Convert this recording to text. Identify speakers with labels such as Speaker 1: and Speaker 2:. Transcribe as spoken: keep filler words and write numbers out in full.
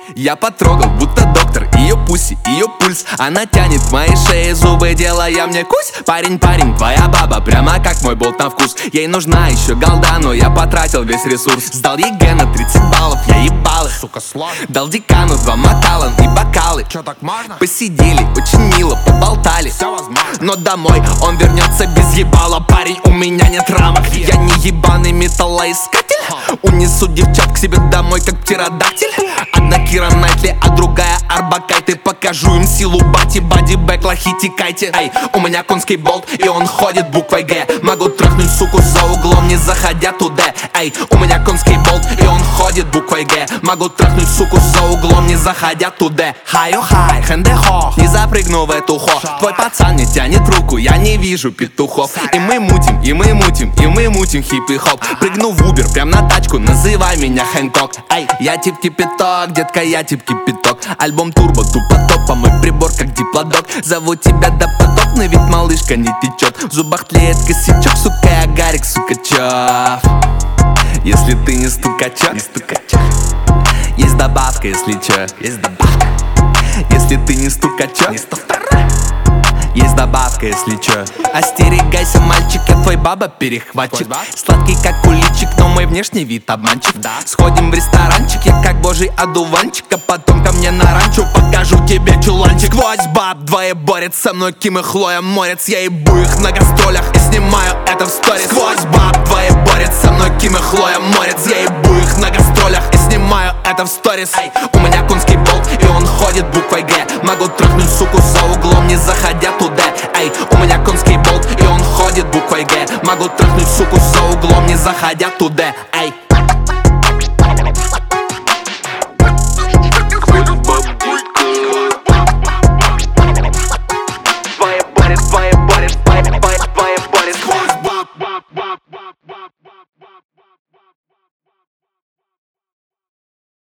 Speaker 1: Я потрогал, будто доктор, ее пуси, ее пульс. Она тянет в моей шее зубы, делая мне кусь. Парень, парень, твоя баба, прямо как мой болт на вкус. Ей нужна еще голда, но я потратил весь ресурс. Сдал ЕГЭ на тридцать баллов, я ебал их, сука, сложно. Дал декану два Макаллан и бокалы.
Speaker 2: Чё, так можно?
Speaker 1: Посидели, очень мило, поболтали.
Speaker 2: Всё возможно.
Speaker 1: Но домой он вернется без ебала. Парень, у меня нет рамок, я не ебаный металлоискатель. Унесу девчат к себе домой, как птеродактиль. Одна Кира Найтли, а другая Арбакайте. Покажу им силу бати, бади, бэк, лохи, текайте. Эй, у меня конский болт, и он ходит буквой Г. Могу трахнуть суку за углом, не заходя туда. Эй, у меня конский болт, и он ходит буквой Г. Могу трахнуть суку за углом, не заходя туда. Хай-о-хай, хэнде-хох, не запрыгну в эту хо. Твой пацан не тянет руку, я не вижу петухов. И мы мутим, и мы мутим, и мы мутим хип-и-хоп. Прыгну в Убер, прям на тачку, называй меня Хэнкок. Эй, я тип кипяток, детка, я тип кипяток. Альбом турбо, тупо топ, а мой прибор как диплодок. Зову тебя до подобной, ведь малышка не течет. В зубах тлеет косячок, сука, я Гарик Сукачев. Если ты не стукачок, не стукачок. Есть добавка, если чё, есть добавка. Если ты не стукачок, не стукачок. Есть добавка, если чё. Остерегайся, мальчика, твой баба перехватчик. Сладкий, как куличик, но мой внешний вид обманчив. Сходим в ресторанчик, я как божий одуванчик. А потом ко мне на ранчо, покажу тебе чуланчик. Сквозь баб двое борется со мной, Ким и Хлоя Морец. Я ебу их на гастролях и снимаю это в сторис. Сквозь баб двое борется со мной, Ким и Хлоя Морец. Я ебу их на гастролях и снимаю это в сторис. Эй, у меня конский болт, и он ходит буквой Г. Могу трахнуть суку за углом, не заходя туда. Эй, у меня конский болт, и он ходит буквой Г. Могу трахнуть суку за углом, не заходя туда. Эй.